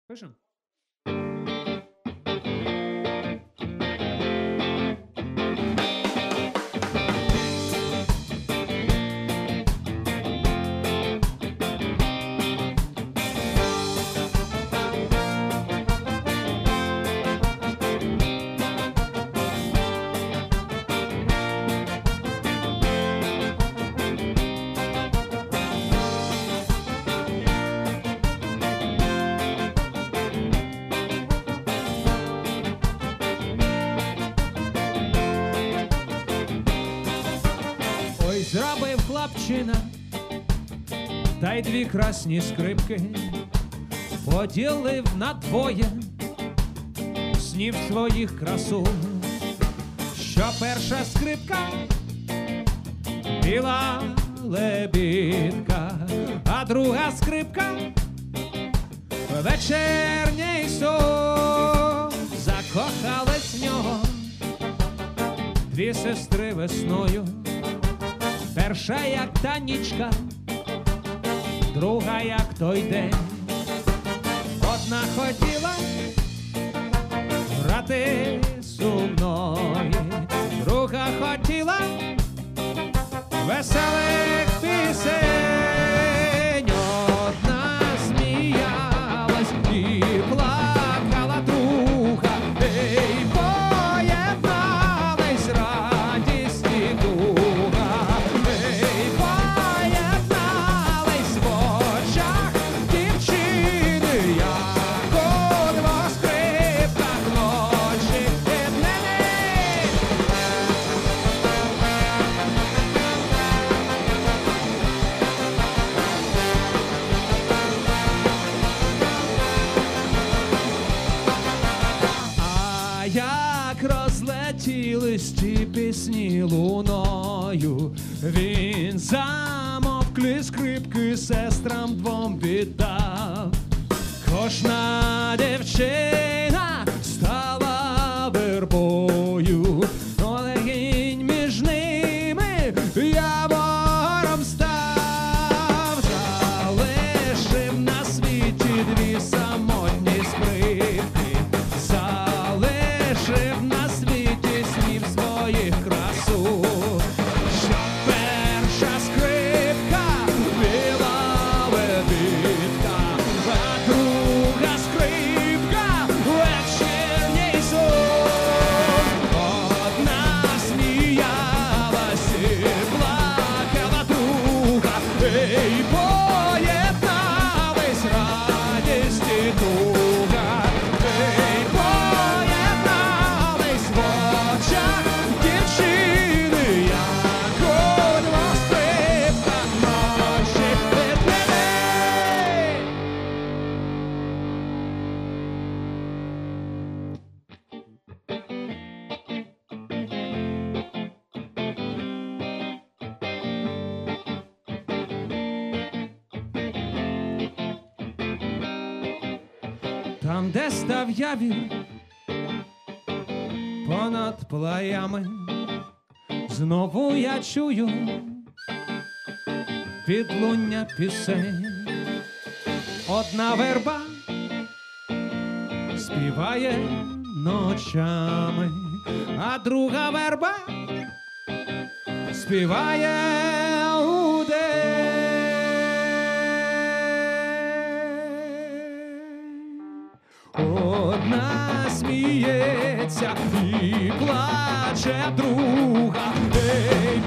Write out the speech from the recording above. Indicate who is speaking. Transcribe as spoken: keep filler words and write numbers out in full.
Speaker 1: Пишем? Зробив хлопчина, та й дві красні скрипки поділив на двоє, снів своїх красу. Що перша скрипка — біла лебідка, а друга скрипка — вечірній сон. Закохались в нього дві сестри весною. Перша, як Танічка, друга, як той день. Одна хотіла грати сумної, друга хотіла веселих пісень. Одна сміялась і плакала, друга, ей, поєднались радість і туга. Як розлетілись ті пісні луною, він замовклі скрипки сестрам двом віддав. Кожна дівчина стала вербою, але гінь між ними явором став. Залишив на світі дві самотні скрипки, залишив на світі снів своїх красу. Що перша скрипка — біла лебідка, а друга скрипка — вечірній сон. Одна сміялась і плакала, друга, ей, поєднались радість і туга. Ей, поєднались в очах дівчини, як у двох скрипках ночі відмінить. Там, де став явір понад плаями, знову я чую відлуння пісень. Одна верба співає ночами, а друга верба співає удень. Одна сміється і плаче, друга, ей,